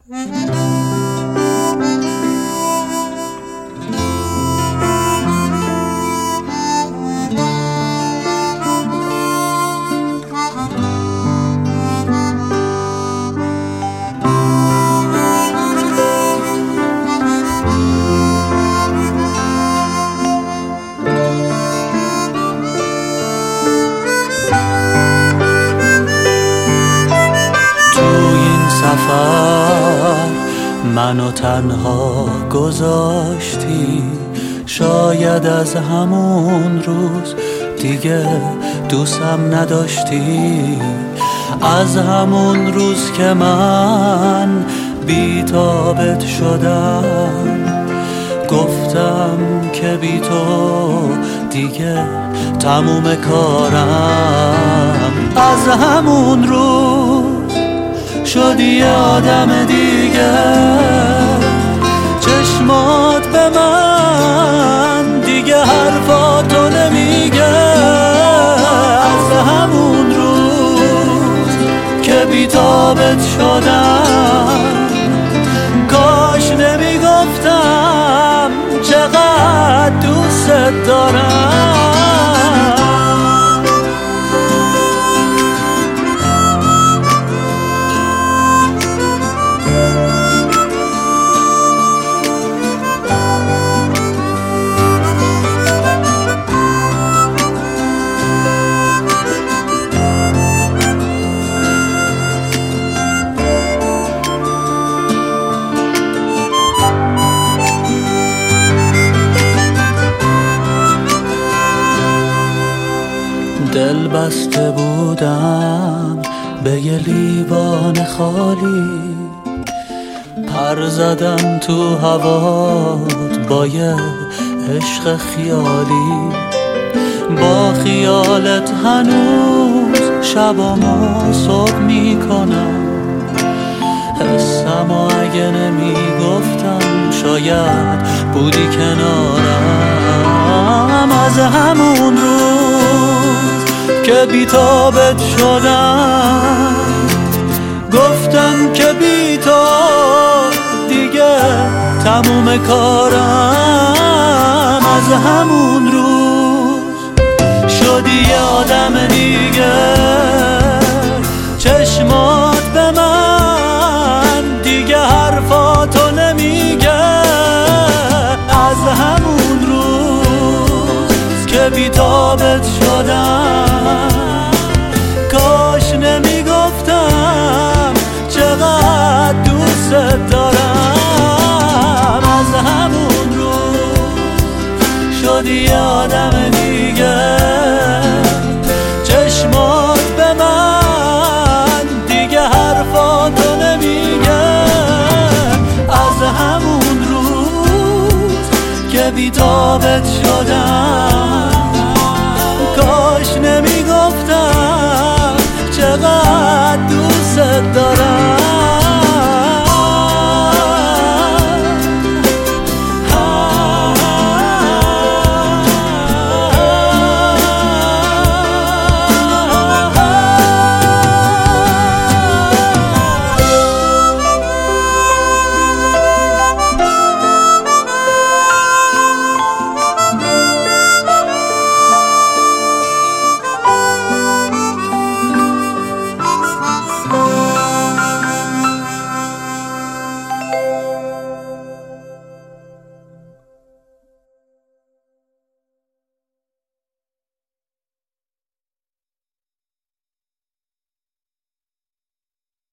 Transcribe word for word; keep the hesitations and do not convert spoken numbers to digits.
منو تنها گذاشتی، شاید از همون روز دیگه دوستم نداشتی. از همون روز که من بی تابت شدم، گفتم که بی تو دیگه تموم کارم. از همون روز شدی آدم دیگه، چشمات به من دیگه حرفاتو نمیگه. از همون روز که بی تابت شدم، کاش نمیگفتم چقدر دوست دارم. دل بسته بودم به یه لیوان خالی، پر زدم تو هوات با یه عشق خیالی. با خیالت هنوز شبامو صبح میکنم، حسمو اگه نمیگفتم شاید بودی کنارم. از همون روز که بی تابت شدم، گفتم که بی تو دیگه تموم کارم. از همون روز شدی آدم دیگه، چشمات به من دیگه حرفاتو نمیگه. از همون روز که بی تابت شدم، کاش نمیگفتم چقدر دوست دارم. از همون روز شدی آدم دیگه، چشمات به من دیگه حرفاتو نمیگه. از همون روز که بی تابت شدم، کاش نمیگفتم چقدر دوست دارم.